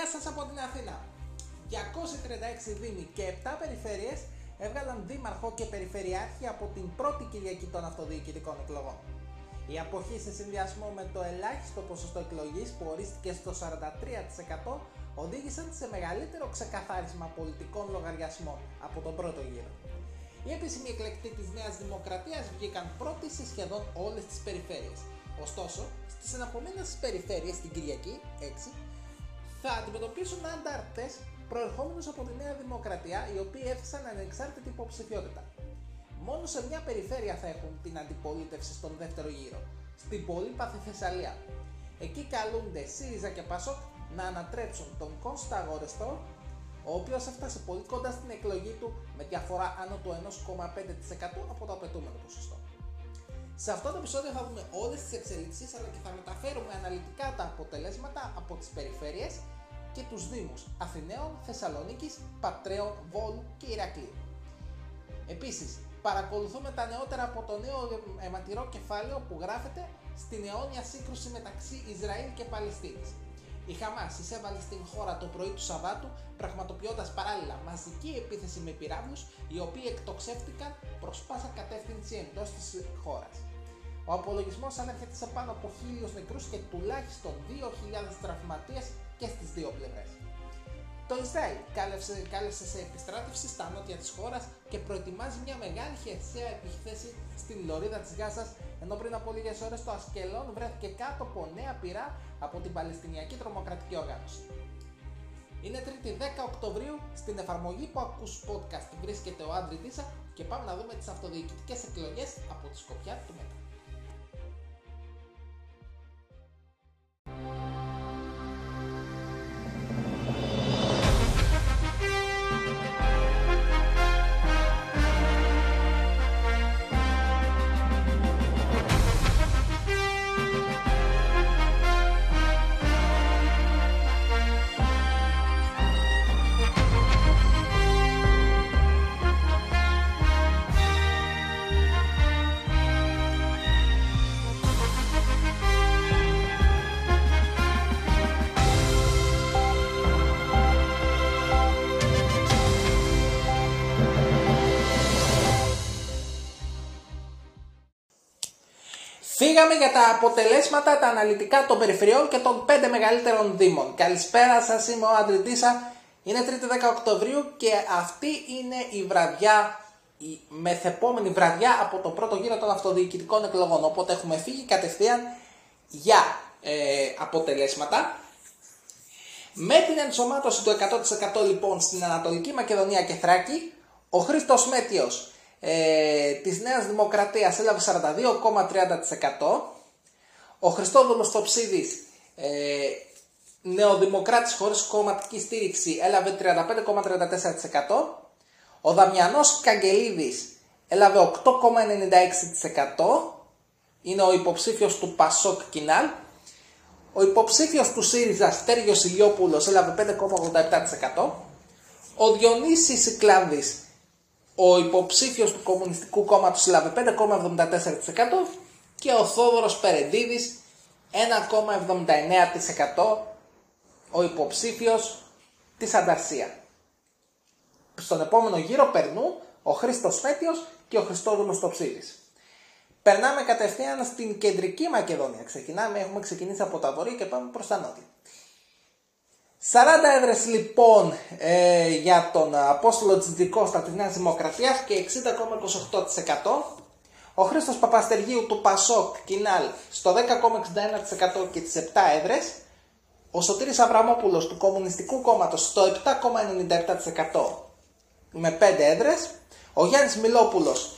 Γεια σας από την Αθήνα. 236 δήμοι και 7 περιφέρειες έβγαλαν δήμαρχο και περιφερειάρχη από την πρώτη Κυριακή των αυτοδιοικητικών εκλογών. Η αποχή σε συνδυασμό με το ελάχιστο ποσοστό εκλογής που ορίστηκε στο 43% οδήγησαν σε μεγαλύτερο ξεκαθάρισμα πολιτικών λογαριασμών από τον πρώτο γύρο. Οι επίσημοι εκλεκτοί της Νέας Δημοκρατίας βγήκαν πρώτοι σε σχεδόν όλες τις περιφέρειες. Ωστόσο, στις εναπομείνασες περιφέρειες την Κυριακή, 6, θα αντιμετωπίσουν αντάρτες προερχόμενους από τη Νέα Δημοκρατία, οι οποίοι έθεσαν ανεξάρτητη υποψηφιότητα. Μόνο σε μια περιφέρεια θα έχουν την αντιπολίτευση στον δεύτερο γύρο, στην πολύπαθη Θεσσαλία. Εκεί καλούνται ΣΥΡΙΖΑ και ΠΑΣΟΚ να ανατρέψουν τον Κώστα Αγορεστό, ο οποίος έφτασε πολύ κοντά στην εκλογή του με διαφορά άνω του 1,5% από το απαιτούμενο ποσοστό. Σε αυτό το επεισόδιο θα δούμε όλες τις εξελίξεις, αλλά και θα μεταφέρουμε αναλυτικά τα αποτελέσματα από τις περιφέρειες και τους δήμους Αθηναίων, Θεσσαλονίκης, Πατραίων, Βόλου και Ηρακλείου. Επίσης, παρακολουθούμε τα νεότερα από το νέο αιματηρό κεφάλαιο που γράφεται στην αιώνια σύγκρουση μεταξύ Ισραήλ και Παλαιστίνης. Η Χαμάς εισέβαλε στην χώρα το πρωί του Σαββάτου, πραγματοποιώντας παράλληλα μαζική επίθεση με πυράβλους, οι οποίοι εκτοξεύτηκαν προς πάσα κατεύθυνση εντός της χώρας. Ο απολογισμός ανέρχεται σε πάνω από 1.000 νεκρούς και τουλάχιστον 2.000 τραυματίες και στις δύο πλευρές. Το Ισραήλ κάλεσε σε επιστράτευση στα νότια της χώρας και προετοιμάζει μια μεγάλη χερσαία επίθεση στην λωρίδα της Γάζας, ενώ πριν από λίγες ώρες το Ασκελόν βρέθηκε κάτω από νέα πυρά από την Παλαιστινιακή Τρομοκρατική Οργάνωση. Είναι 3η 10 Οκτωβρίου, στην εφαρμογή που ακούς podcast βρίσκεται ο Άντρη Τίσα και πάμε να δούμε τις αυτοδιοικητικές εκλογές από τη σκοπιά του μετά. Φύγαμε για τα αποτελέσματα, τα αναλυτικά των περιφερειών και των 5 μεγαλύτερων δήμων. Καλησπέρα σας, είμαι ο Άντρη Τίσα. Είναι 3η 10 Οκτωβρίου και αυτή είναι η βραδιά, η μεθεπόμενη βραδιά από το πρώτο γύρο των αυτοδιοικητικών εκλογών. Οπότε έχουμε φύγει κατευθείαν για αποτελέσματα. Με την ενσωμάτωση του 100% λοιπόν στην Ανατολική Μακεδονία και Θράκη, ο Χρήστος Μέτιος της Νέας Δημοκρατίας έλαβε 42,30%, ο Χριστόδουλος Τοψίδης, νεοδημοκράτης χωρίς κομματική στήριξη, έλαβε 35,34%, ο Δαμιανός Καγγελίδης έλαβε 8,96%, είναι ο υποψήφιος του Πασόκ Κινάλ, ο υποψήφιος του ΣΥΡΙΖΑ Στέργιος Ηλιόπουλος έλαβε 5,87%, ο Διονύσης Ικλάνδης, ο υποψήφιος του Κομμουνιστικού Κόμματος έλαβε 5,74% και ο Θόδωρος Περεντίδης 1,79%, ο υποψήφιος της Ανταρσία. Στον επόμενο γύρο περνούν ο Χρήστος Μέτιος και ο Χριστόδουλος Τοψίδης. Περνάμε κατευθείαν στην Κεντρική Μακεδονία. Έχουμε ξεκινήσει από τα βορρά και πάμε προς τα νότια. 40 έδρες λοιπόν για τον Απόστολο Τζιτζικώστα της Νέας Δημοκρατίας και 60,28%. Ο Χρήστος Παπαστεργίου του Πασόκ Κινάλ στο 10,61% και τις 7 έδρες. Ο Σωτήρης Αβραμόπουλος του Κομμουνιστικού Κόμματος στο 7,97% με 5 έδρες. Ο Γιάννης Μιλόπουλος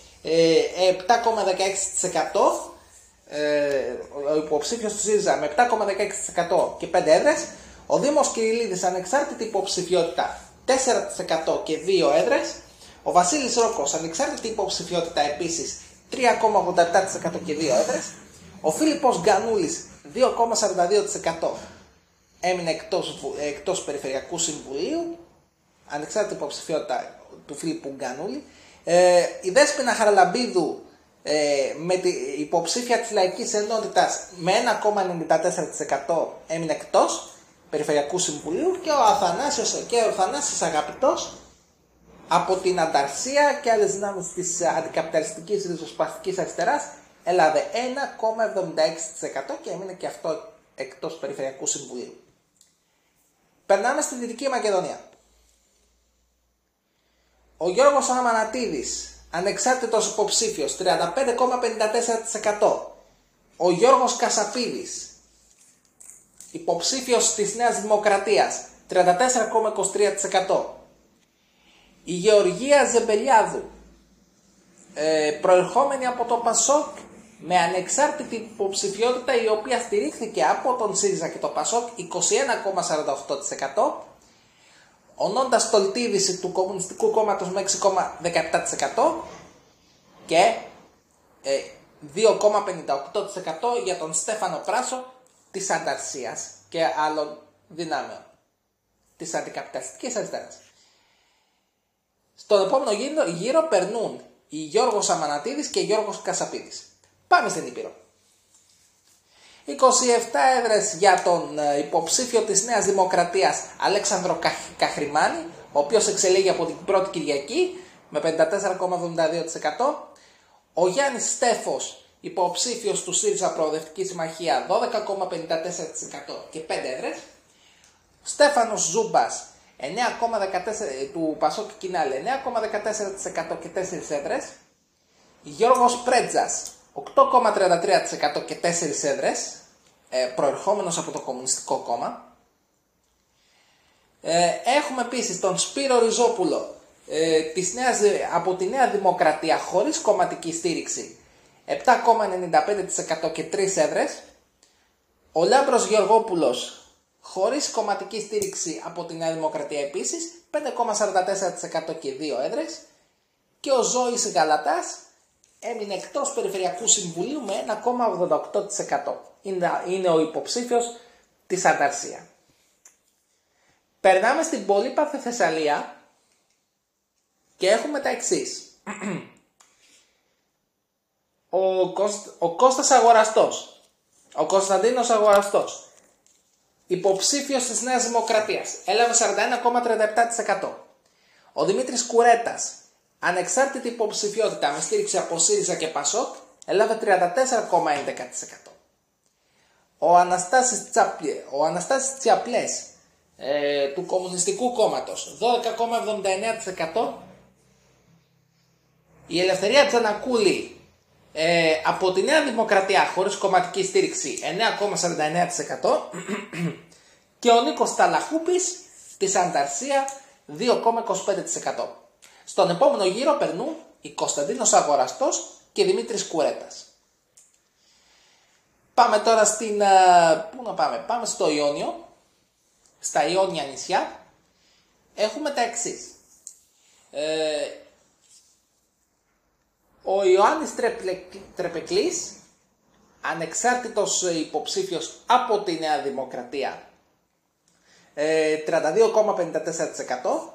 7,16%. Ο υποψήφιος του ΣΥΡΙΖΑ με 7,16% και 5 έδρες. Ο Δήμος Κυρίλιδης ανεξάρτητη υποψηφιότητα 4% και 2 έδρες. Ο Βασίλης Ρόκος ανεξάρτητη υποψηφιότητα επίσης 3,87% και 2 έδρες. Ο Φίλιππος Γκανούλης 2,42% έμεινε εκτός Περιφερειακού Συμβουλίου. Ανεξάρτητη υποψηφιότητα του Φίλιππου Γκανούλη. Η Δέσποινα Χαραλαμπίδου με την υποψήφια της Λαϊκής Ενότητας με 1,94% έμεινε εκτός. Περιφερειακού Συμβουλίου και ο Θανάσης Αγαπητός από την Ανταρσία και άλλες δυνάμεις της αντικαπιταλιστικής ριζοσπαστικής αριστεράς έλαβε 1,76% και έμεινε και αυτό εκτός Περιφερειακού Συμβουλίου. Περνάμε στη Δυτική Μακεδονία. Ο Γιώργος Αμανατίδης, ανεξάρτητος υποψήφιος, 35,54%. Ο Γιώργος Κασαπίδης, υποψήφιος της Νέας Δημοκρατίας, 34,23%. Η Γεωργία Ζεμπελιάδου, προερχόμενη από το ΠΑΣΟΚ, με ανεξάρτητη υποψηφιότητα η οποία στηρίχθηκε από τον ΣΥΡΙΖΑ και το ΠΑΣΟΚ, 21,48%. Ο Νόντας Τολτίδης του Κομμουνιστικού Κόμματος με 6,17% και 2,58% για τον Στέφανο Πράσο της Ανταρσίας και άλλων δυνάμεων της αντικαπιταλιστικής αριστεράς. Στον επόμενο γύρο περνούν οι Γιώργος Αμανατίδης και Γιώργος Κασαπίδης. Πάμε στην Ήπειρο. 27 έδρες για τον υποψήφιο της Νέας Δημοκρατίας Αλέξανδρο Καχρημάνη, ο οποίος εξελέγει από την πρώτη Κυριακή με 54,72%. Ο Γιάννης Στέφος, υποψήφιος του ΣΥΡΙΖΑ Προοδευτική Συμμαχία, 12,54% και 5 έδρες. Στέφανος Ζούμπας, 9,14% του Πασόκ Κινάλε, 9,14% και 4 έδρες. Γιώργος Πρέτζας, 8,33% και 4 έδρες, προερχόμενος από το Κομμουνιστικό Κόμμα. Έχουμε επίσης τον Σπύρο Ριζόπουλο από τη Νέα Δημοκρατία χωρίς κομματική στήριξη, 7,95% και 3 έδρες. Ο Λάμπρος Γεωργόπουλος χωρίς κομματική στήριξη από τη Νέα Δημοκρατία επίσης, 5,44% και 2 έδρες. Και ο Ζώης Γαλατάς έμεινε εκτός Περιφερειακού Συμβουλίου με 1,88%. Είναι ο υποψήφιος της Ανταρσία. Περνάμε στην πολύπαθη Θεσσαλία και έχουμε τα εξής. Ο Κώστας Αγοραστός, ο Κωνσταντίνος Αγοραστός, υποψήφιος της Νέας Δημοκρατίας, έλαβε 41,37%. Ο Δημήτρης Κουρέτας, ανεξάρτητη υποψηφιότητα με στήριξη από ΣΥΡΙΖΑ και ΠΑΣΟΚ, έλαβε 34,11%. Ο Αναστάσης Τσιαπλές του Κομμουνιστικού Κόμματος, 12,79%. Η Ελευθερία Τζανακούλη από τη Νέα Δημοκρατία χωρίς κομματική στήριξη, 9,49%. Και ο Νίκος Ταλαχούπης της Ανταρσία, 2,25%. Στον επόμενο γύρο περνούν η Κωνσταντίνος Αγοραστός και Δημήτρης Κουρέτας. Πάμε τώρα πού να πάμε? Πάμε στο Ιόνιο, στα Ιόνια νησιά. Έχουμε τα εξής. Ο Ιωάννης Τρεπεκλής, ανεξάρτητος υποψήφιος από τη Νέα Δημοκρατία, 32,54%.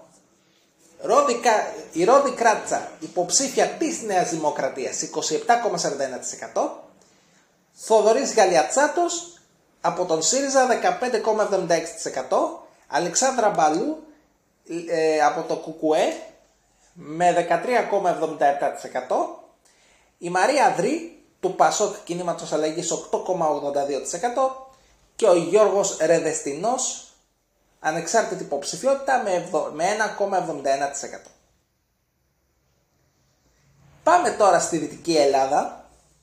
Η Ρόδη Κράτσα, υποψήφια της Νέας Δημοκρατίας, 27,41%. Θοδωρής Γαλιατσάτος από τον ΣΥΡΙΖΑ, 15,76%. Αλεξάνδρα Μπαλού από το ΚΚΕ με 13,77%. Η Μαρία Δρή του ΠΑΣΟΚ Κινήματος Αλλαγής, 8,82%. Και ο Γιώργος Ρεδεστινός, ανεξάρτητη υποψηφιότητα με 1,71%. Πάμε τώρα στη Δυτική Ελλάδα.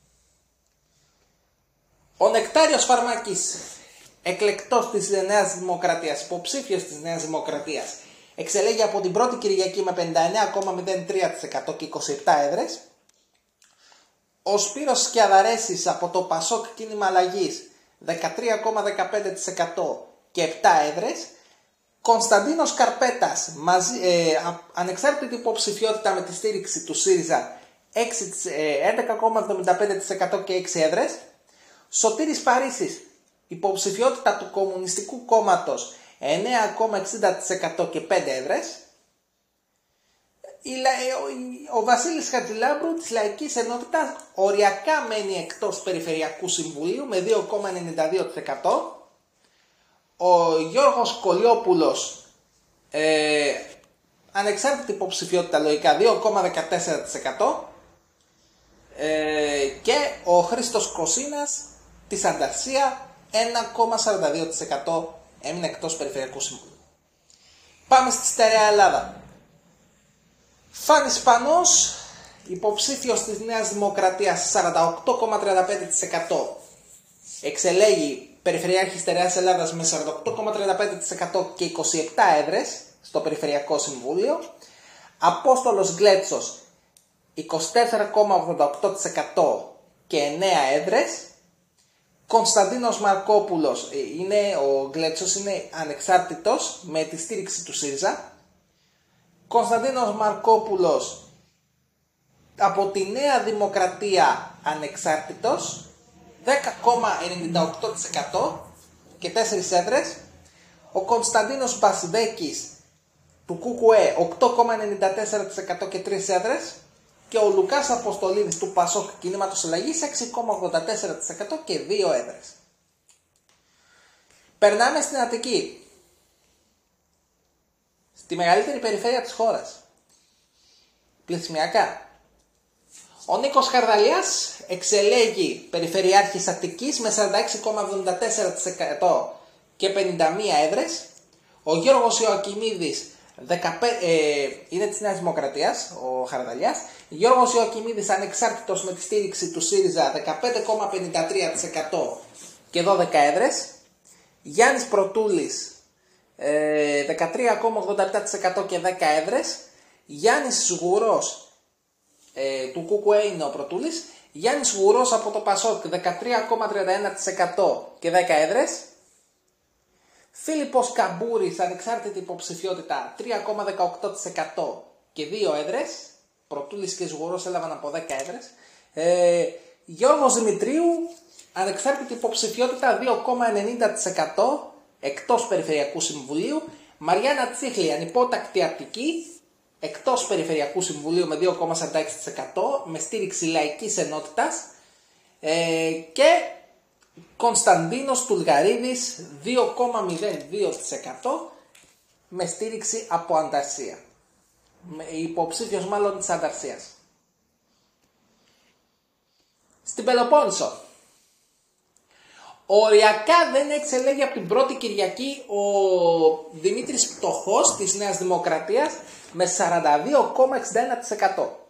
Ο Νεκτάριος Φαρμάκης, εκλεκτός της Νέας Δημοκρατίας, υποψήφιος της Νέας Δημοκρατίας, εξελέγει από την πρώτη Κυριακή με 59,03% και 27 έδρες. Ο Σπύρος Σκιαδαρέσης από το ΠΑΣΟΚ Κίνημα Αλλαγής, 13,15% και 7 έδρες. Κωνσταντίνος Καρπέτας, ανεξάρτητη υποψηφιότητα με τη στήριξη του ΣΥΡΙΖΑ, 11,75% και 6 έδρες. Σωτήρης Παρίσης, υποψηφιότητα του Κομμουνιστικού Κόμματος, 9,60% και 5 έδρες. Ο Βασίλης Χατζηλάμπρου της Λαϊκής Ενότητας οριακά μένει εκτός Περιφερειακού Συμβουλίου με 2,92%. ο Γιώργος Κολιόπουλος, ανεξάρτητη υποψηφιότητα λογικά, 2,14%. Και ο Χρήστος Κωσίνας της Ανταρσία 1,42% έμεινε εκτός Περιφερειακού Συμβουλίου. Πάμε στη στερεά Ελλάδα. Φάνης Πανός, υποψήφιος της Νέας Δημοκρατίας, 48,35%. Εξελέγει Περιφερειάρχης Στερεάς Ελλάδας με 48,35% και 27 έδρες στο Περιφερειακό Συμβούλιο. Απόστολος Γκλέτσος 24,88% και 9 έδρες. Κωνσταντίνος Μαρκόπουλος, ο Γκλέτσος είναι ανεξάρτητος με τη στήριξη του ΣΥΡΙΖΑ. Κωνσταντίνος Μαρκόπουλος από τη Νέα Δημοκρατία ανεξάρτητος, 10,98% και 4 έδρες. Ο Κωνσταντίνος Μπασδέκης του ΚΚΕ 8,94% και 3 έδρες. Και ο Λουκάς Αποστολίδης του ΠΑΣΟΚ Κινήματος Αλλαγής 6,84% και 2 έδρες. Περνάμε στην Αττική. Στη μεγαλύτερη περιφέρεια της χώρας. Πληθυσμιακά. Ο Νίκος Χαρδαλιάς εξελέγει Περιφερειάρχης Αττικής με 46,74% και 51 έδρες. Ο Γιώργος Ιωακιμίδης είναι της Νέας Δημοκρατίας, ο Χαρδαλιάς. Γιώργος Ιωακιμίδης ανεξάρτητος με τη στήριξη του ΣΥΡΙΖΑ 15,53% και 12 έδρες. Γιάννης Πρωτούλης 13,87% και 10 έδρες. Γιάννης Γουρός του ΚΚΕ είναι ο Πρωτούλης. Γιάννης Γουρός από το ΠΑΣΟΚ 13,31% και 10 έδρες. Φίλιππος Καμπούρης, ανεξάρτητη υποψηφιότητα 3,18% και 2 έδρες. Πρωτούλης και Σγουρός έλαβαν από 10 έδρες. Γιώργος Δημητρίου, ανεξάρτητη υποψηφιότητα 2,90% εκτός Περιφερειακού Συμβουλίου. Μαριάννα Τσίχλη, ανυπότακτη Αττική, εκτός Περιφερειακού Συμβουλίου με 2,46% με στήριξη Λαϊκής Ενότητας. Και Κωνσταντίνος Τουλγαρίδης 2,02% με στήριξη από Ανταρσία. Υποψήφιος μάλλον της Ανταρσίας. Στην Πελοπόννησο. Οριακά δεν εξελέγει από την πρώτη Κυριακή ο Δημήτρης Πτωχός της Νέας Δημοκρατίας με 42,61%.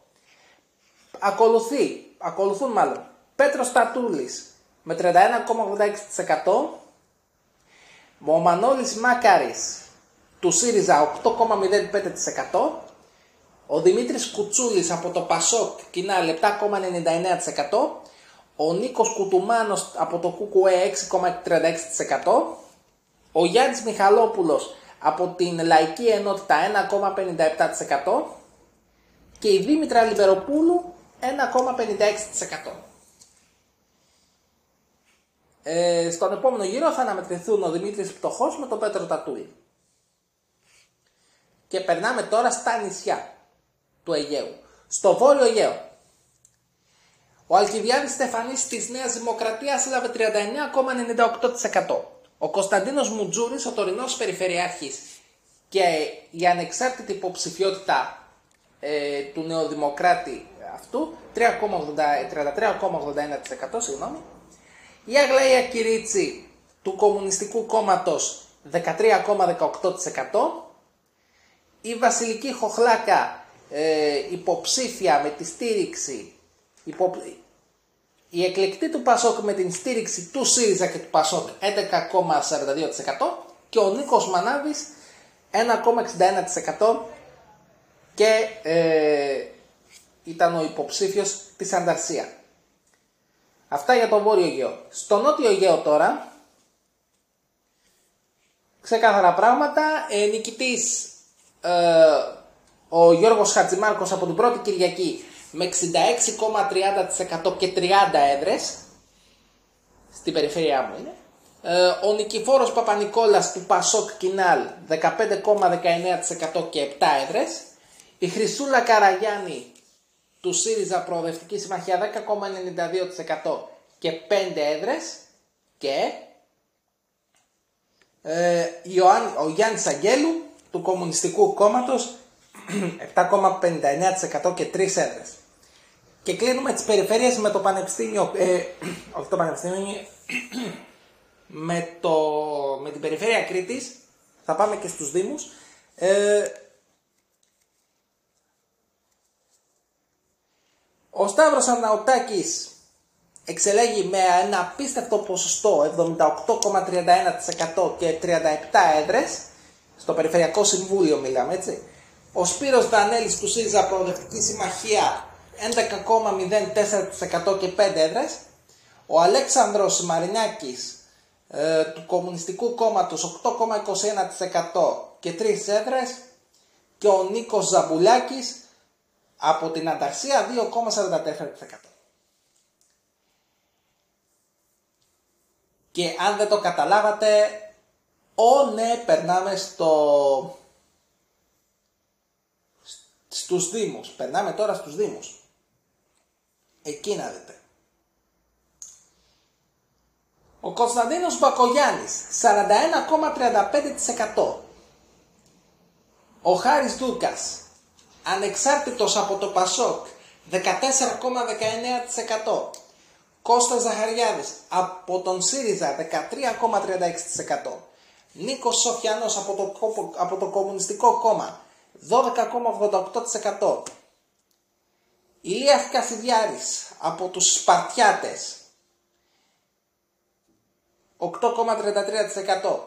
Ακολουθούν μάλλον Πέτρος Τατούλης με 31,86%, ο Μανώλης Μάκαρης του ΣΥΡΙΖΑ 8,05%, ο Δημήτρης Κουτσούλης από το ΠΑΣΟΚ Κοινά 7,99%, ο Νίκος Κουτουμάνος από το ΚΚΕ 6,36%, ο Γιάννης Μιχαλόπουλος από την Λαϊκή Ενότητα 1,57% και η Δήμητρα Λιβεροπούλου 1,56%. Στον επόμενο γύρο θα αναμετρηθούν ο Δημήτρης Πτωχός με τον Πέτρο Τατούλη. Και περνάμε τώρα στα νησιά του Αιγαίου. Στο Βόρειο Αιγαίο. Ο Αλκιβιάδης Στεφανής της Νέας Δημοκρατίας έλαβε 39,98%. Ο Κωνσταντίνος Μουτζούρης, ο τωρινός Περιφερειάρχης και η ανεξάρτητη υποψηφιότητα του νεοδημοκράτη αυτού 33,81%, συγγνώμη. Η Αγλαία Κυρίτσι του Κομμουνιστικού Κόμματος 13,18%. Η Βασιλική Χοχλάκα υποψήφια με τη στήριξη, η εκλεκτή του ΠΑΣΟΚ με την στήριξη του ΣΥΡΙΖΑ και του ΠΑΣΟΚ 11,42% και ο Νίκος Μανάβης 1,61% και ήταν ο υποψήφιος της Ανταρσία. Αυτά για το Βόρειο Αιγαίο. Στο Νότιο Αιγαίο τώρα, ξεκάθαρα πράγματα, νικητής ο Γιώργος Χατζημάρκος από την πρώτη Κυριακή με 66,30% και 30 έδρες, στην περιφέρειά μου είναι. Ο Νικηφόρος Παπανικόλας του ΠΑΣΟΚ Κινάλ 15,19% και 7 έδρες. Η Χρυσούλα Καραγιάννη του ΣΥΡΙΖΑ Προοδευτική Συμμαχία 10,92% και 5 έδρες. Και ο Γιάννης Αγγέλου του Κομμουνιστικού Κόμματος 7,59% και 3 έδρες. Και κλείνουμε τις περιφέρειες με το Πανεπιστήμιο, όχι το Πανεπιστήμιο, με την περιφέρεια Κρήτης. Θα πάμε και στους Δήμους. Ο Σταύρος Αρναουτάκης εξελέγει με ένα απίστευτο ποσοστό 78,31% και 37 έδρες. Στο Περιφερειακό Συμβούλιο μιλάμε, έτσι. Ο Σπύρος Δανέλης του ΣΥΡΙΖΑ Προοδευτική Συμμαχία 11,04% και 5 έδρες. Ο Αλέξανδρος Μαρινάκης του Κομμουνιστικού Κόμματος 8,21% και 3 έδρες. Και ο Νίκος Ζαμπουλάκης από την Ανταρσία 2,44%. Και αν δεν το καταλάβατε, ναι, περνάμε στους Δήμους. Περνάμε τώρα στους Δήμους. Εκεί να δείτε. Ο Κωνσταντίνος Μπακογιάννης 41,35%. Ο Χάρης Δούκας, ανεξάρτητος από το Πασόκ, 14,19%. Κώστας Ζαχαριάδης από τον ΣΥΡΙΖΑ 13,36%. Νίκος Σοφιανός από το Κομμουνιστικό Κόμμα 12,88%. Ηλίας Κασιδιάρης από τους Σπαρτιάτες 8,33%.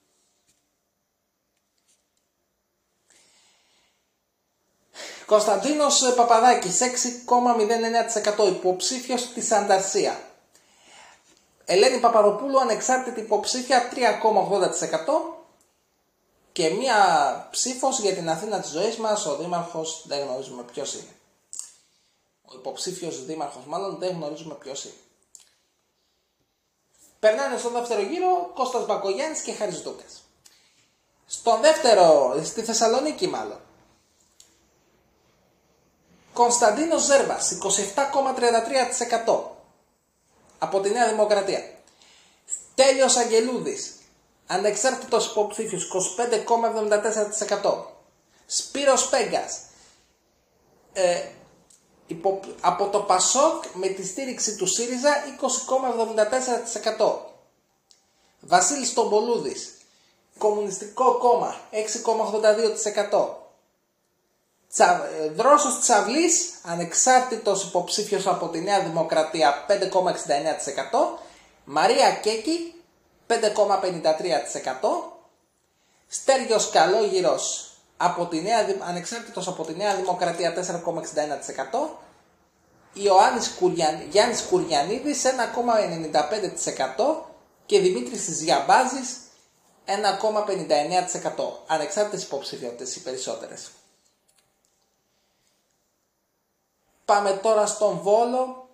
Κωνσταντίνος Παπαδάκης 6,09%, υποψήφιος της Ανταρσία. Ελένη Παπαδοπούλου ανεξάρτητη υποψήφια 3,80% και μία ψήφος για την Αθήνα της ζωής μας, ο δήμαρχος δεν γνωρίζουμε ποιος είναι. Ο υποψήφιος δήμαρχος μάλλον δεν γνωρίζουμε ποιος είναι. Περνάνε στον δεύτερο γύρο Κώστας Μπακογιάννης και Χάρης Δούκας. Στον δεύτερο, στη Θεσσαλονίκη μάλλον, Κωνσταντίνος Ζέρβας 27,33% από τη Νέα Δημοκρατία. Στέλιος Αγγελούδης ανεξάρτητος υποψήφιος 25,74%. Σπύρος Πέγκας από το Πασόκ με τη στήριξη του ΣΥΡΙΖΑ 20,74%. Βασίλης Τομπολούδης Κομμουνιστικό Κόμμα 6,82%. Δρόσος Τσαβλής, ανεξάρτητος υποψήφιος από τη Νέα Δημοκρατία 5,69%. Μαρία Κέκη 5,53%. Στέργιος Καλόγυρος ανεξάρτητος από τη Νέα Δημοκρατία 4,61%. Γιάννης Κουριανίδης 1,95% και Δημήτρης Ζιαμπάζης 1,59%. Ανεξάρτητες υποψηφιότητες οι περισσότερες. Πάμε τώρα στον Βόλο.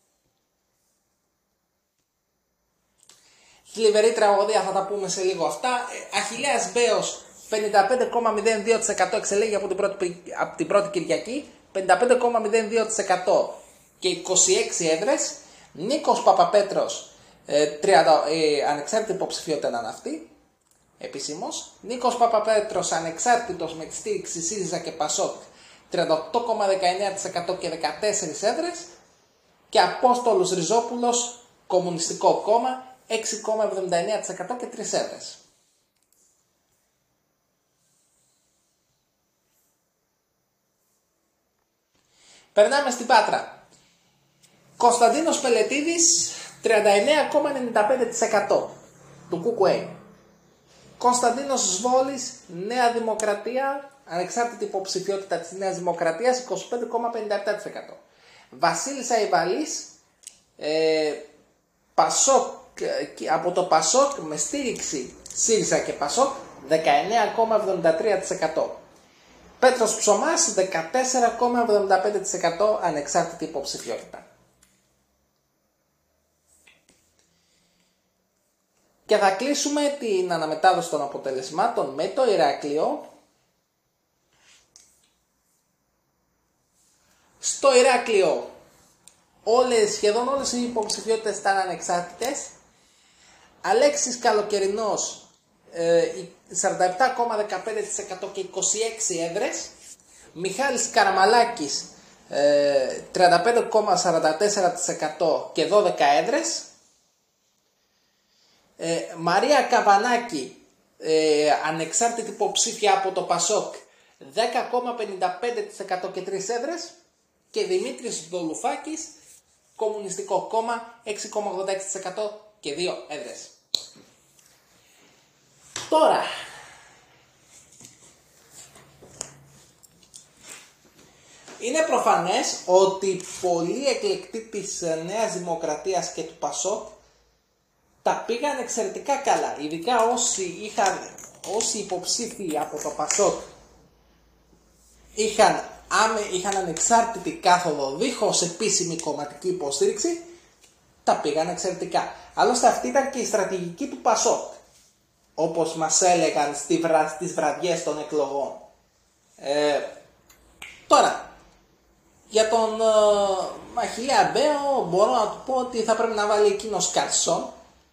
Θλιβερή τραγωδία, θα τα πούμε σε λίγο αυτά. Αχιλλέας Μπέος 55,02% εξελέγει από την πρώτη Κυριακή. 55,02% και 26 έδρες. Νίκος Παπαπέτρος, ανεξάρτητη υποψηφιότητα να είναι αυτή, επισήμως. Νίκος Παπαπέτρος ανεξάρτητος με τη στήριξη ΣΥΡΙΖΑ και Πασόκ 38,19% και 14 έδρες. Και Απόστολος Ριζόπουλος, Κομμουνιστικό Κόμμα 6,79% και 3 έδρες. Περνάμε στην Πάτρα. Κωνσταντίνος Πελετίδης 39,95% του ΚΚΕ. Κωνσταντίνος Σβόλης, Νέα Δημοκρατία, ανεξάρτητη υποψηφιότητα της Νέας Δημοκρατίας 25,57%. Βασίλης Αϊβαλής από το Πασόκ με στήριξη ΣΥΡΙΖΑ και Πασόκ 19,73%. Πέτρος Ψωμάς 14,75% ανεξάρτητη υποψηφιότητα. Και θα κλείσουμε την αναμετάδοση των αποτελεσμάτων με το Ηράκλειο. Στο Ηράκλειο σχεδόν όλες οι υποψηφιότητες ήταν ανεξάρτητες. Αλέξης Καλοκαιρινός 47,15% και 26 έδρες. Μιχάλης Καραμαλάκης 35,44% και 12 έδρες. Μαρία Καβανάκη, ανεξάρτητη υποψήφια από το Πασόκ, 10,55% και 3 έδρες. Και Δημήτρης Δολουφάκης, Κομμουνιστικό Κόμμα, 6,86% και 2 έδρες. Τώρα, είναι προφανές ότι πολλοί εκλεκτοί της Νέας Δημοκρατίας και του Πασόκ τα πήγαν εξαιρετικά καλά. Ειδικά όσοι υποψήφοι από το Πασόκ είχαν ανεξάρτητη κάθοδο δίχως επίσημη κομματική υποστήριξη, τα πήγαν εξαιρετικά. Άλλωστε αυτή ήταν και η στρατηγική του Πασόκ, όπως μας έλεγαν στις βραδιές των εκλογών. Τώρα, για τον Αχιλλέα Αμπαίο μπορώ να του πω ότι θα πρέπει να βάλει εκείνος καρσόν,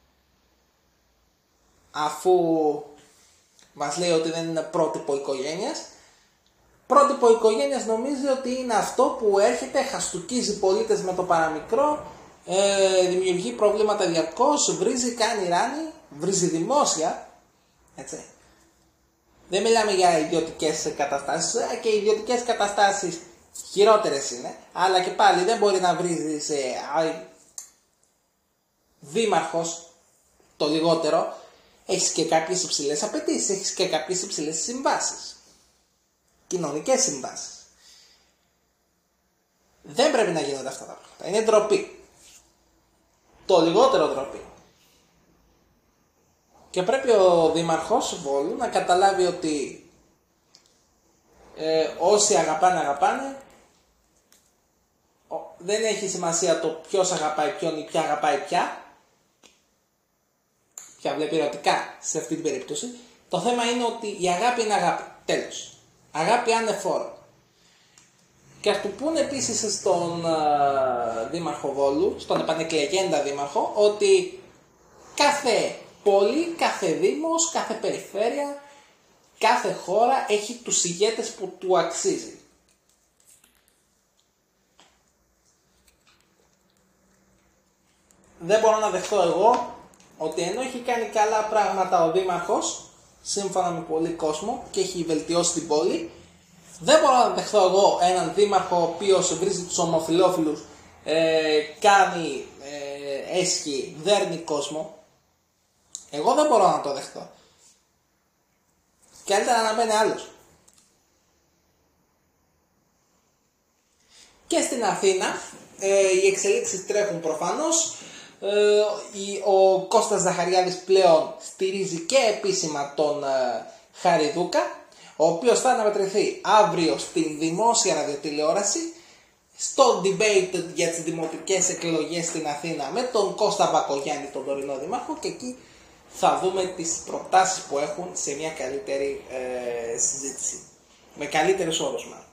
αφού μας λέει ότι δεν είναι πρότυπο οικογένειας. Πρότυπο οικογένειας νομίζει ότι είναι αυτό που έρχεται, χαστουκίζει πολίτες με το παραμικρό, δημιουργεί προβλήματα διαρκώς, βρίζει, κάνει ράνι, βρίζει δημόσια, έτσι. Δεν μιλάμε για ιδιωτικές καταστάσεις, και οι ιδιωτικές καταστάσεις χειρότερες είναι, αλλά και πάλι δεν μπορεί να βρίζει δήμαρχος το λιγότερο. Έχεις και κάποιες υψηλές απαιτήσεις, έχεις και κάποιες υψηλές συμβάσεις, κοινωνικές συμβάσεις. Δεν πρέπει να γίνονται αυτά τα πράγματα. Είναι ντροπή. Το λιγότερο ντροπή. Και πρέπει ο Δήμαρχος Βόλου να καταλάβει ότι όσοι αγαπάνε, δεν έχει σημασία το ποιος αγαπάει ποιον ή ποια αγαπάει ποια βλέπει ερωτικά σε αυτή την περίπτωση. Το θέμα είναι ότι η αγάπη είναι αγάπη. Τέλος. Αγάπη ανεφόρο. Και ας του πούνε επίσης στον Δήμαρχο Βόλου, στον επανεκλεγέντα Δήμαρχο, ότι κάθε πόλη, κάθε δήμος, κάθε περιφέρεια, κάθε χώρα έχει τους ηγέτες που του αξίζει. Δεν μπορώ να δεχτώ εγώ ότι ενώ έχει κάνει καλά πράγματα ο Δήμαρχος, σύμφωνα με πολύ κόσμο, και έχει βελτιώσει την πόλη, δεν μπορώ να δεχτώ εγώ έναν Δήμαρχο ο οποίος βρίζει τους ομοφυλόφιλους, κάνει έσχη, δέρνει κόσμο. Εγώ δεν μπορώ να το δεχτώ. Καλύτερα να μπαίνει άλλος. Και στην Αθήνα οι εξελίξεις τρέχουν προφανώς. Ο Κώστας Ζαχαριάδης πλέον στηρίζει και επίσημα τον Χαριδούκα, ο οποίος θα αναμετρηθεί αύριο στην δημόσια ραδιοτηλεόραση στο debate για τις δημοτικές εκλογές στην Αθήνα με τον Κώστα Μπακογιάννη, τον τωρινό δήμαρχο, και εκεί θα δούμε τις προτάσεις που έχουν σε μια καλύτερη συζήτηση, με καλύτερους όρους μάλλον.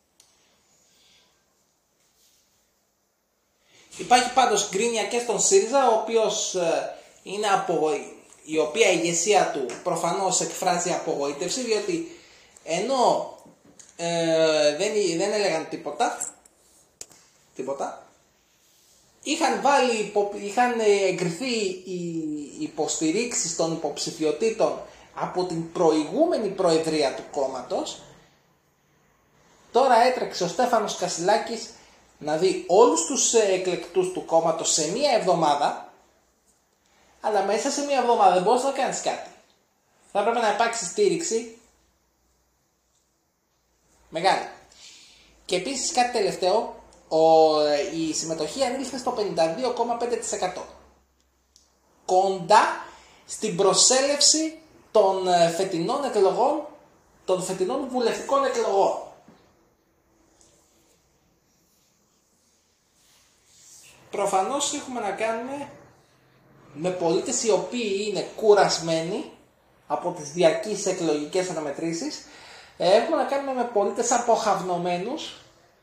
Υπάρχει πάντως γκρίνια και στον ΣΥΡΙΖΑ, ο οποίος είναι η οποία η ηγεσία του προφανώς εκφράζει απογοήτευση, διότι ενώ δεν έλεγαν τίποτα, είχαν εγκριθεί οι υποστηρίξεις των υποψηφιωτήτων από την προηγούμενη προεδρία του κόμματος. Τώρα έτρεξε ο Στέφανος Κασιλάκης να δει όλους τους εκλεκτούς του κόμματος σε μία εβδομάδα, αλλά μέσα σε μία εβδομάδα δεν μπορείς να κάνεις κάτι. Θα πρέπει να υπάρξει στήριξη μεγάλη. Και επίσης κάτι τελευταίο, η συμμετοχή ανήλθε στο 52,5%. Κοντά στην προσέλευση των φετινών εκλογών, των φετινών βουλευτικών εκλογών. Προφανώς έχουμε να κάνουμε με πολίτες οι οποίοι είναι κουρασμένοι από τις διαρκείς εκλογικές αναμετρήσεις. Έχουμε να κάνουμε με πολίτες αποχαυνομένους.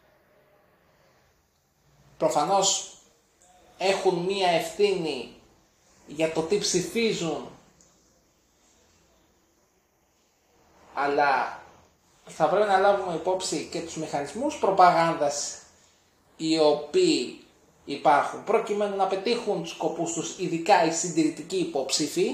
Προφανώς έχουν μία ευθύνη για το τι ψηφίζουν αλλά θα πρέπει να λάβουμε υπόψη και τους μηχανισμούς προπαγάνδας οι οποίοι υπάρχουν προκειμένου να πετύχουν τους σκοπούς τους, ειδικά οι συντηρητικοί υποψήφοι,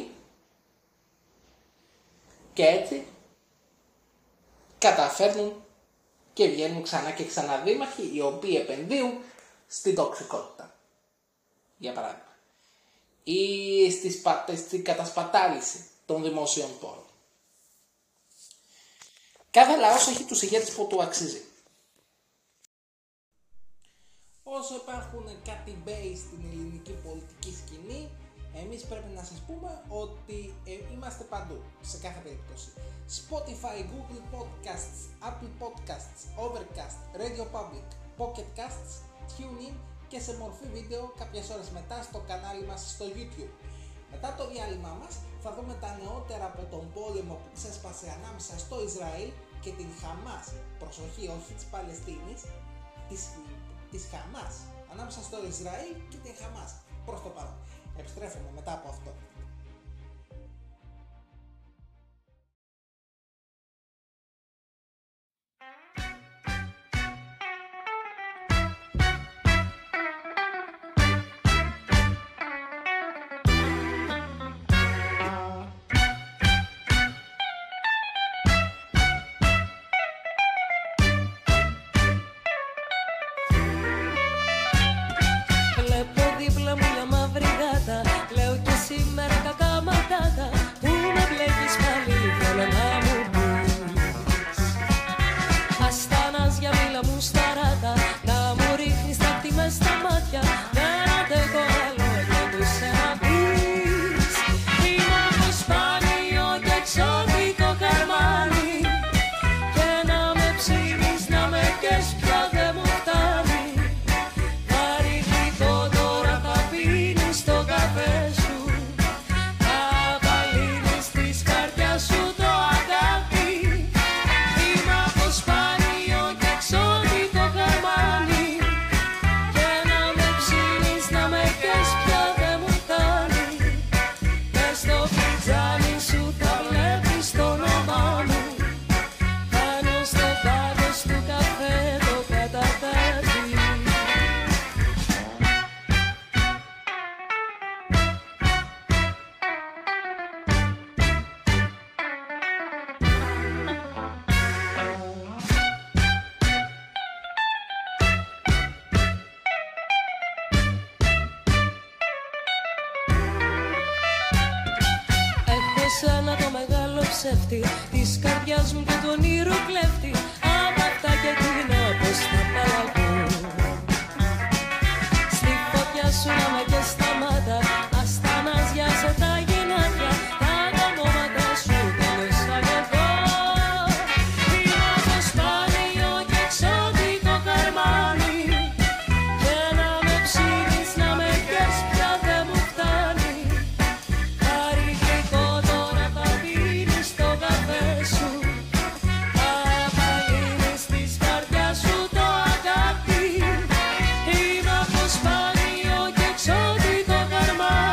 και έτσι καταφέρνουν και βγαίνουν ξανά και ξανά δήμαρχοι οι οποίοι επενδύουν στην τοξικότητα, για παράδειγμα, ή στην κατασπατάληση των δημοσίων πόρων. Κάθε λαός έχει τους ηγέτες που του αξίζει. Όσο υπάρχουν κάτι μπέι στην ελληνική πολιτική σκηνή, εμείς πρέπει να σας πούμε ότι είμαστε παντού, σε κάθε περίπτωση. Spotify, Google Podcasts, Apple Podcasts, Overcast, Radio Public, Pocket Casts, TuneIn και σε μορφή βίντεο κάποιες ώρες μετά στο κανάλι μας στο YouTube. Μετά το διάλειμμα μας θα δούμε τα νεότερα από τον πόλεμο που ξέσπασε ανάμεσα στο Ισραήλ και την Χαμάς. Προσοχή, όχι της Παλαιστίνης, της Χαμάς. Ανάμεσα στο Ισραήλ και την Χαμάς. Προς το παρόν. Επιστρέφουμε μετά από αυτό. Της καρδιάς μου και τον ήρω κλέφτη, απ' αυτά και εκείνα πως θα παλαγώ. Στη φωτιά σου να με και στα μάτα, ασταναζιάζε τα γεννάδια, τα γαμώματα σου τέλειωσαν εδώ. Είναι από σπάνιο και εξωτικό καρμάνι, και να με ψήνεις, να με πιες πια δεν μου φτάνει. Πάρει γλυκό τώρα θα πίνεις στο καφέ σου, απαλύνεις της καρδιάς σου το αγάπη. Είναι από σπάνιο και εξωτικό καρμάνι.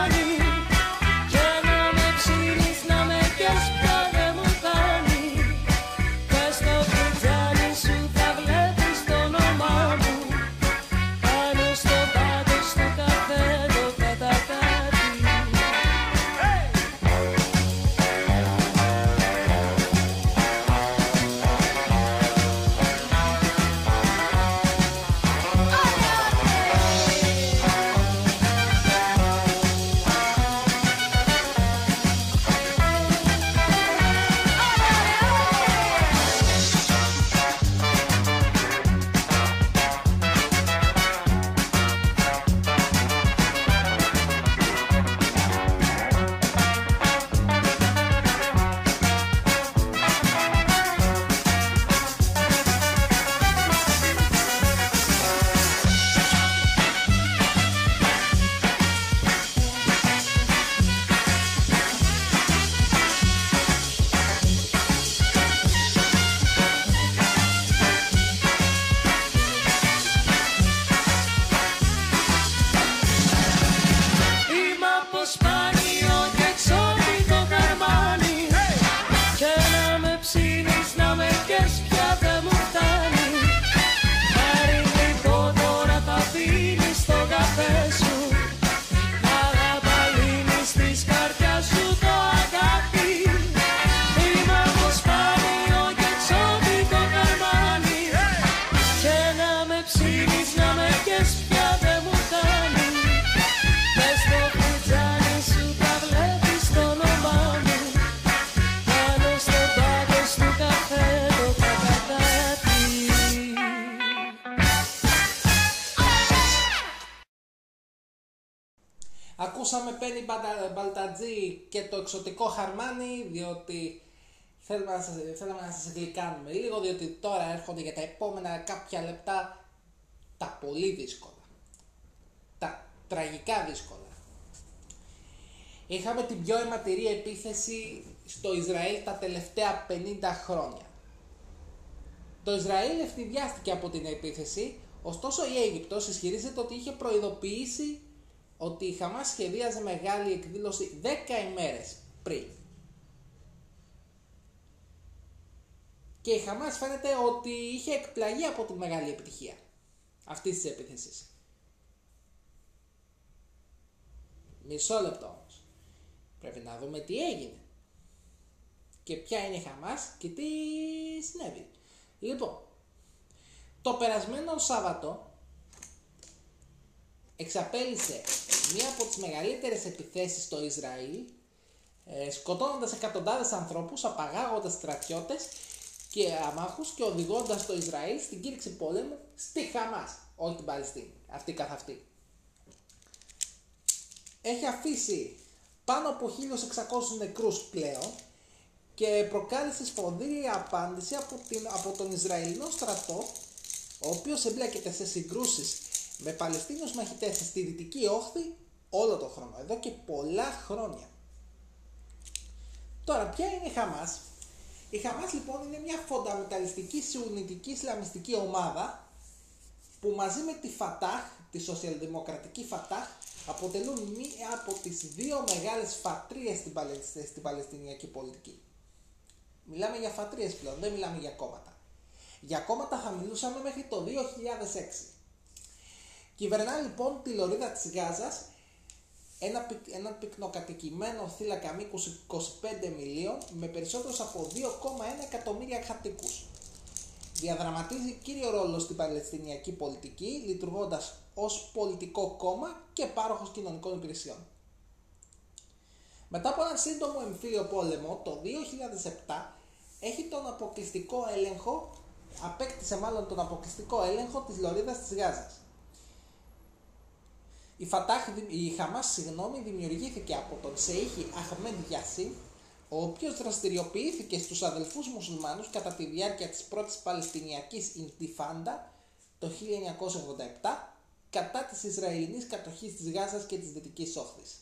Άκουσα με Πένι Μπαλτατζή και το εξωτικό Χαρμάνι, διότι θέλαμε να σας γλυκάνουμε λίγο, διότι τώρα έρχονται για τα επόμενα κάποια λεπτά τα πολύ δύσκολα. Τα τραγικά δύσκολα. Είχαμε την πιο αιματηρή επίθεση στο Ισραήλ τα τελευταία 50 χρόνια. Το Ισραήλ ευθυδιάστηκε από την επίθεση, ωστόσο η Αίγυπτος ισχυρίζεται ότι είχε προειδοποιήσει ότι η Χαμάς σχεδίαζε μεγάλη εκδήλωση 10 ημέρες πριν. Και η Χαμάς φαίνεται ότι είχε εκπλαγεί από τη μεγάλη επιτυχία αυτής της επίθεσης. Μισό λεπτό όμως. Πρέπει να δούμε τι έγινε. Και ποια είναι η Χαμάς και τι συνέβη. Λοιπόν, το περασμένο Σάββατο εξαπέλυσε μία από τις μεγαλύτερες επιθέσεις στο Ισραήλ, σκοτώνοντας εκατοντάδες ανθρώπους, απαγάγοντας στρατιώτες και αμάχους και οδηγώντας το Ισραήλ στην κήρυξη πολέμου στη Χαμάς, όχι την Παλαιστίνη, αυτή καθ' αυτή. Έχει αφήσει πάνω από 1.600 νεκρούς πλέον και προκάλεσε σφοδρή απάντηση από τον Ισραηλινό στρατό, ο οποίος εμπλέκεται σε συγκρούσεις με Παλαιστίνιους μαχητές στη Δυτική Όχθη όλο τον χρόνο, εδώ και πολλά χρόνια. Τώρα, ποια είναι η Χαμάς? Η Χαμάς λοιπόν είναι μια φονταμεταλιστική σιουνιτική ισλαμιστική ομάδα που μαζί με τη Φατάχ, τη σοσιαλδημοκρατική Φατάχ, αποτελούν μία από τις δύο μεγάλες φατρίες στην Παλαιστινιακή πολιτική. Μιλάμε για φατρίες πλέον, δεν μιλάμε για κόμματα. Για κόμματα θα μιλούσαμε μέχρι το 2006. Κυβερνά λοιπόν τη λωρίδα της Γάζας ένα πυκνοκατοικημένο θύλακα μήκους 25 μιλίων με περισσότερους από 2,1 εκατομμύρια κατοίκους. Διαδραματίζει κύριο ρόλο στην Παλαιστινιακή πολιτική, λειτουργώντας ως πολιτικό κόμμα και πάροχος κοινωνικών υπηρεσιών. Μετά από έναν σύντομο εμφύλιο πόλεμο, το 2007 απέκτησε τον αποκλειστικό έλεγχο της λωρίδας της Γάζας. Η Χαμάς δημιουργήθηκε από τον Σεΐχη Αχμέντ Γιασίν, ο οποίος δραστηριοποιήθηκε στους αδελφούς μουσουλμάνους κατά τη διάρκεια της πρώτης Παλαιστινιακής Ιντιφάντα το 1987 κατά της Ισραηλινής κατοχής της Γάζας και της Δυτικής Όχθης.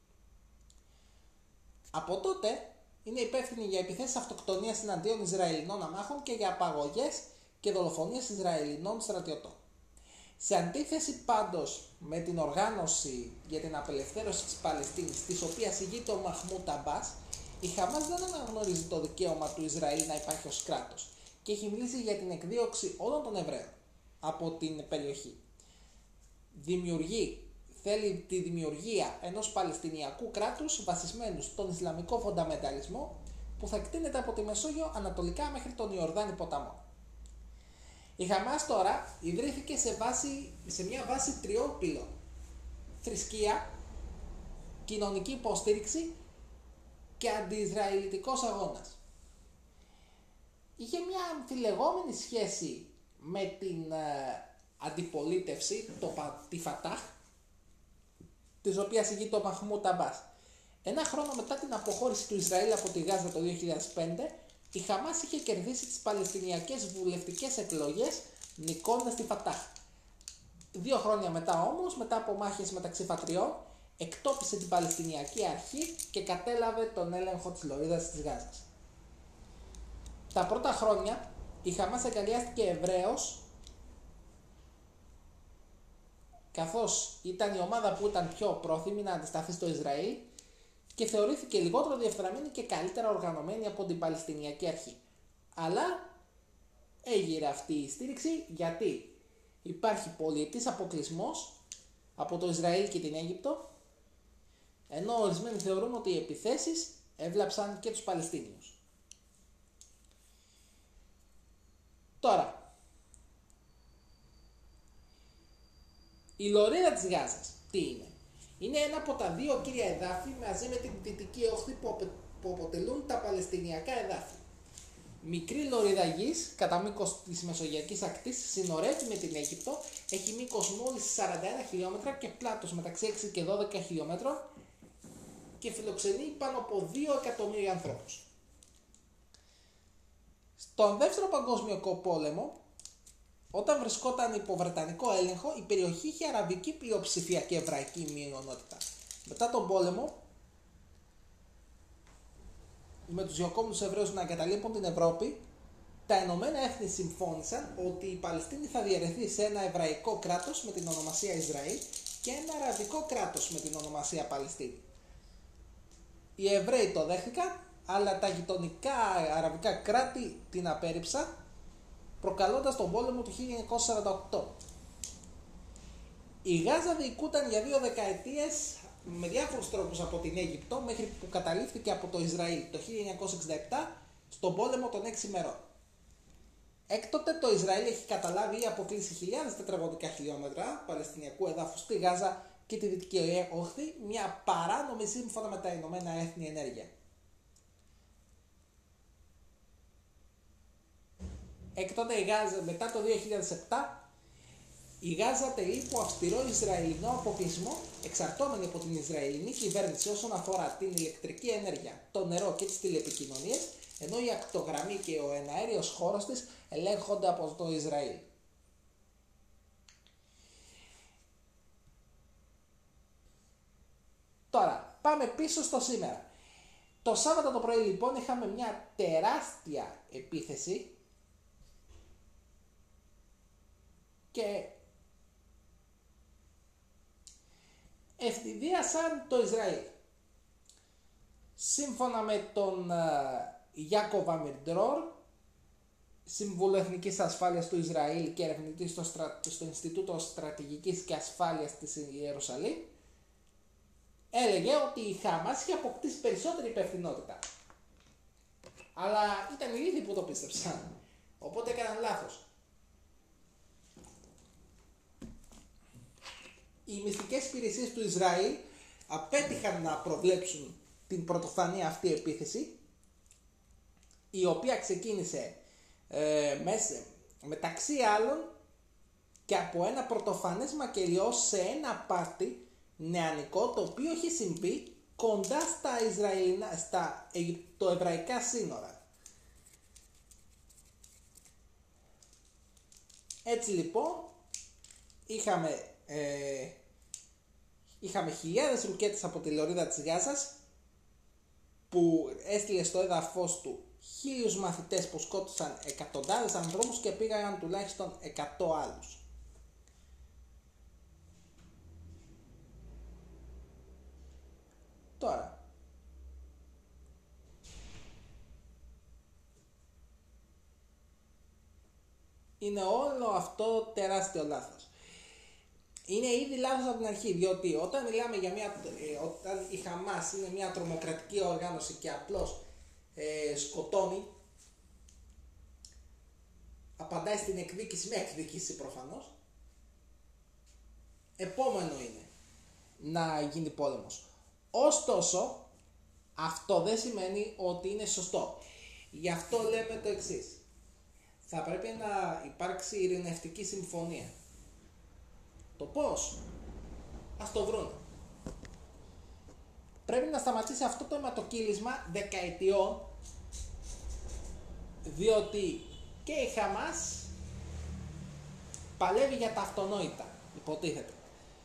Από τότε είναι υπεύθυνη για επιθέσεις αυτοκτονίας εναντίον Ισραηλινών αμάχων και για απαγωγές και δολοφονίες Ισραηλινών στρατιωτών. Σε αντίθεση πάντως με την οργάνωση για την απελευθέρωση της Παλαιστίνης, της οποίας ηγείται ο Μαχμούντ Αμπάς, η Χαμάς δεν αναγνωρίζει το δικαίωμα του Ισραήλ να υπάρχει ως κράτος και έχει μιλήσει για την εκδίωξη όλων των Εβραίων από την περιοχή. Θέλει τη δημιουργία ενός Παλαιστινιακού κράτους βασισμένου στον Ισλαμικό φονταμενταλισμό που θα εκτείνεται από τη Μεσόγειο ανατολικά μέχρι τον Ιορδάνη ποταμό. Η Χαμάς τώρα ιδρύθηκε σε μια βάση τριών πύλων: θρησκεία, κοινωνική υποστήριξη και αντιισραηλιτικός αγώνας. Είχε μια αμφιλεγόμενη σχέση με την αντιπολίτευση, τη Φατάχ, της οποίας ηγείται ο Μαχμούντ Αμπάς. Ένα χρόνο μετά την αποχώρηση του Ισραήλ από τη Γάζα το 2005, η Χαμάς είχε κερδίσει τις Παλαιστινιακές βουλευτικές εκλογές, νικώντας τη Φατάχ. 2 χρόνια μετά όμως, μετά από μάχες μεταξύ φατριών, εκτόπισε την Παλαιστινιακή Αρχή και κατέλαβε τον έλεγχο της λωρίδας της Γάζας. Τα πρώτα χρόνια η Χαμάς εγκαλιάστηκε ευρέως, καθώς ήταν η ομάδα που ήταν πιο πρόθυμη να αντισταθεί στο Ισραήλ και θεωρήθηκε λιγότερο διεφθαρμένη και καλύτερα οργανωμένη από την Παλαιστινιακή Αρχή. Αλλά έγειρε αυτή η στήριξη γιατί υπάρχει πολυετής αποκλεισμός από το Ισραήλ και την Αίγυπτο, ενώ ορισμένοι θεωρούν ότι οι επιθέσεις έβλαψαν και τους Παλαιστίνιους. Τώρα, η λωρίδα της Γάζας τι είναι? Είναι ένα από τα δύο κύρια εδάφη μαζί με την Δυτική Όχθη που αποτελούν τα Παλαιστινιακά εδάφη. μικρή λωρίδα γης κατά μήκος της μεσογειακής ακτής, συνορεύει με την Αίγυπτο, έχει μήκος μόλις 41 χιλιόμετρα και πλάτος μεταξύ 6 και 12 χιλιόμετρων και φιλοξενεί πάνω από 2 εκατομμύρια ανθρώπους. Στον Δεύτερο Παγκόσμιο Πόλεμο, όταν βρισκόταν υπό βρετανικό έλεγχο, η περιοχή είχε αραβική πλειοψηφία και εβραϊκή μειονότητα. Μετά τον πόλεμο, με τους διοκόμενους Εβραίους να εγκαταλείπουν την Ευρώπη, τα Ηνωμένα Έθνη συμφώνησαν ότι η Παλαιστίνη θα διαιρεθεί σε ένα εβραϊκό κράτος με την ονομασία Ισραήλ και ένα αραβικό κράτος με την ονομασία Παλαιστίνη. Οι Εβραίοι το δέχτηκαν, αλλά τα γειτονικά αραβικά κράτη την απέρριψαν, προκαλώντας τον πόλεμο του 1948. Η Γάζα διοικούταν για 2 δεκαετίες με διάφορους τρόπους από την Αίγυπτο, μέχρι που καταλήφθηκε από το Ισραήλ το 1967 στον πόλεμο των 6 ημερών. Έκτοτε το Ισραήλ έχει καταλάβει ή αποκλείσει χιλιάδες τετραγωνικά χιλιόμετρα παλαιστινιακού εδάφους στη Γάζα και τη Δυτική Όχθη, μια παράνομη σύμφωνα με τα Ηνωμένα Έθνη ενέργεια. Έκτοτε η Γάζα, μετά το 2007, η Γάζα τελεί υπό αυστηρό Ισραηλινό αποκλεισμό, εξαρτώμενη από την Ισραηλινή κυβέρνηση όσον αφορά την ηλεκτρική ενέργεια, το νερό και τις τηλεπικοινωνίες, ενώ η ακτογραμμή και ο εναέριος χώρος της ελέγχονται από το Ισραήλ. Τώρα, πάμε πίσω στο σήμερα. Το Σάββατο το πρωί λοιπόν είχαμε μια τεράστια επίθεση και ευθυδίασαν το Ισραήλ. Σύμφωνα με τον Ιάκοβ Αμιρντρόρ, Σύμβουλο Εθνικής Ασφάλειας του Ισραήλ και ερευνητή στο Ινστιτούτο Στρατηγικής και Ασφάλειας της Ιερουσαλήμ, έλεγε ότι η Χαμάς είχε αποκτήσει περισσότερη υπευθυνότητα. Αλλά ήταν οι ίδιοι που το πίστεψαν, οπότε έκαναν λάθος. Οι μυστικές υπηρεσίες του Ισραήλ απέτυχαν να προβλέψουν την πρωτοφανή αυτή επίθεση, η οποία ξεκίνησε μεταξύ άλλων και από ένα πρωτοφανές μακελιό σε ένα πάρτι νεανικό, το οποίο είχε συμβεί κοντά στα εβραϊκά σύνορα. Έτσι λοιπόν είχαμε χιλιάδες ρουκέτες από τη λωρίδα της Γάζας που έστειλε στο έδαφος του 1.000 μαθητές που σκότωσαν εκατοντάδες ανθρώπους και πήγαν τουλάχιστον 100 άλλους. Τώρα, είναι όλο αυτό τεράστιο λάθος. Είναι ήδη λάθος από την αρχή, διότι όταν μιλάμε για όταν η Χαμάς είναι μια τρομοκρατική οργάνωση και απλώς σκοτώνει, απαντάει στην εκδίκηση με εκδίκηση προφανώς, επόμενο είναι να γίνει πόλεμος. Ωστόσο, αυτό δεν σημαίνει ότι είναι σωστό. Γι' αυτό λέμε το εξής. Θα πρέπει να υπάρξει ειρηνευτική συμφωνία. Το πώς? Ας το βρουν. Πρέπει να σταματήσει αυτό το αιματοκύλισμα δεκαετιών, διότι και η Χαμάς παλεύει για τα αυτονόητα, υποτίθεται.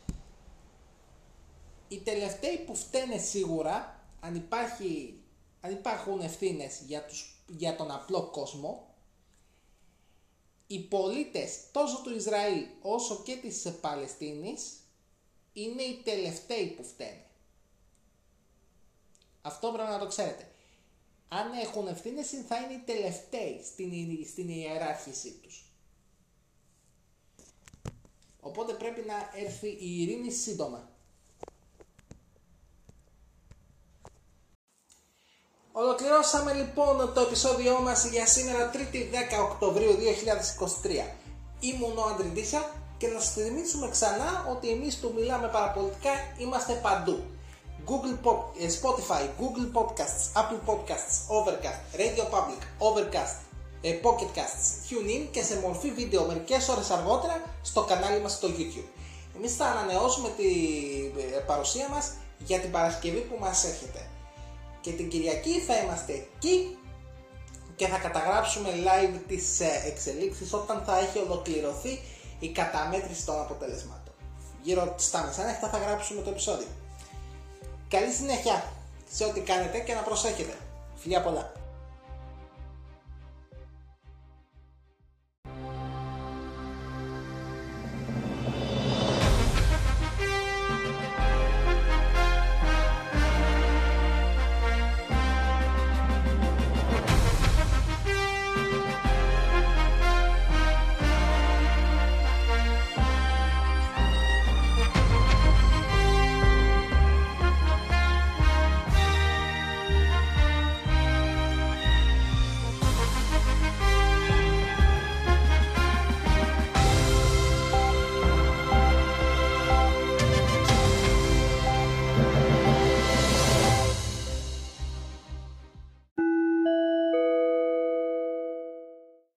Οι τελευταίοι που φταίνε σίγουρα, αν υπάρχουν ευθύνες για τον απλό κόσμο, οι πολίτες τόσο του Ισραήλ όσο και της Παλαιστίνης είναι οι τελευταίοι που φταίνε. Αυτό πρέπει να το ξέρετε. Αν έχουν ευθύνες θα είναι οι τελευταίοι στην ιεράρχησή τους. Οπότε πρέπει να έρθει η ειρήνη σύντομα. Ολοκληρώσαμε λοιπόν το επεισόδιό μας για σήμερα 3η 10 Οκτωβρίου 2023. Ήμουν ο Αντριντίσα και να σας θυμίσουμε ξανά ότι εμείς του Μιλάμε Παραπολιτικά είμαστε παντού. Spotify, Google Podcasts, Apple Podcasts, Overcast, Radio Public, Overcast, Pocket Casts, TuneIn και σε μορφή βίντεο μερικές ώρες αργότερα στο κανάλι μας στο YouTube. Εμείς θα ανανεώσουμε την παρουσία μας για την Παρασκευή που μας έρχεται. Και την Κυριακή θα είμαστε εκεί και θα καταγράψουμε live τις εξελίξεις όταν θα έχει ολοκληρωθεί η καταμέτρηση των αποτελεσμάτων. Γύρω στα μεσάνυχτα θα γράψουμε το επεισόδιο. Καλή συνέχεια σε ό,τι κάνετε και να προσέχετε. Φιλιά πολλά!